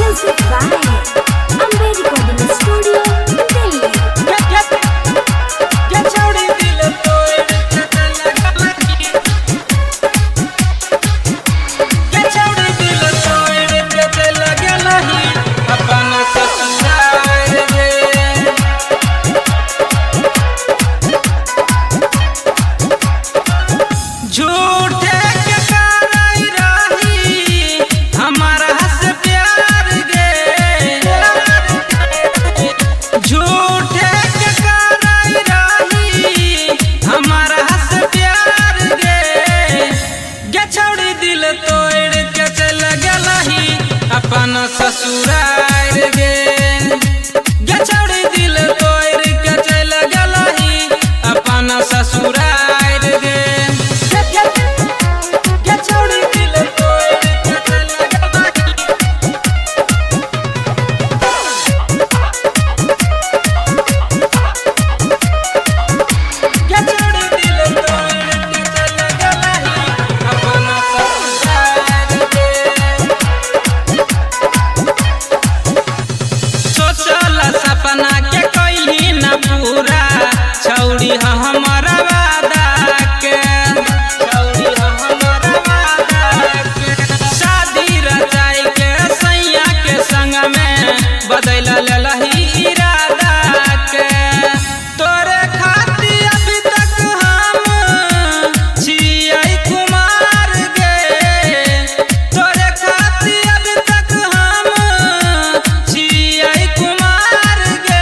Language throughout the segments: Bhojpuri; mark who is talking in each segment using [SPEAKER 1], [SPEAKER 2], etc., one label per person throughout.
[SPEAKER 1] Music by Amber Recording Studio, Delhi.
[SPEAKER 2] ससुराल गे छोड़ी दिल तोड़ के चल गलही अपन ससुराल गे छोड़ी दिल तोड़ के चल सपना के कैली न पूरा छौड़ी हमारा वादा के छौड़ी हमारा वादा के शादी रचाई के सैया के संग में बदल लही इरादा के तोरे खातिर अभी तक हम छियै कुमार गे तोरे खातिर अभी तक हम छियै कुमार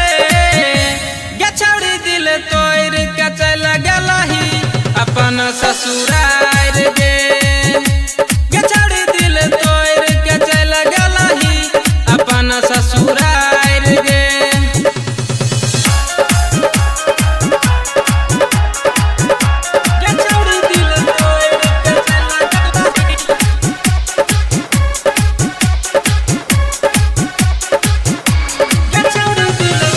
[SPEAKER 2] तोड़ के चल गलही अपन ससुराल गे छोड़ी दिल तोड़ के चल गलही अपन ससुराल गे छोड़ी दिल तोड़ के चल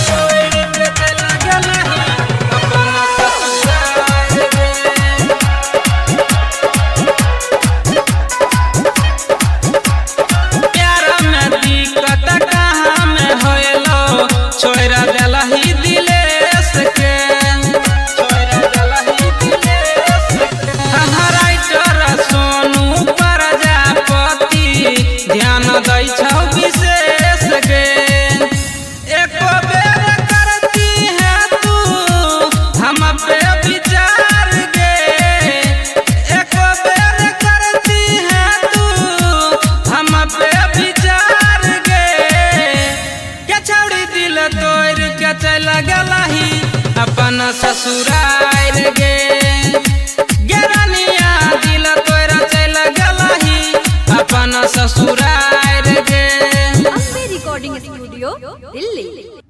[SPEAKER 2] छोड़ा दलही दिलेस के राइटर सोनू प्रजापति ध्यान दै छौ विशेष गे एको बेर करती है तू हम पे विचार गे एको बेर करती है तू हम पे विचार गे छोड़ी दिल तोड़ के चल गलही अपन ससुराल गे रानिया दिल तोड़ चल गलही अपन ससुराल गे
[SPEAKER 1] Amber Recording Studio, Delhi.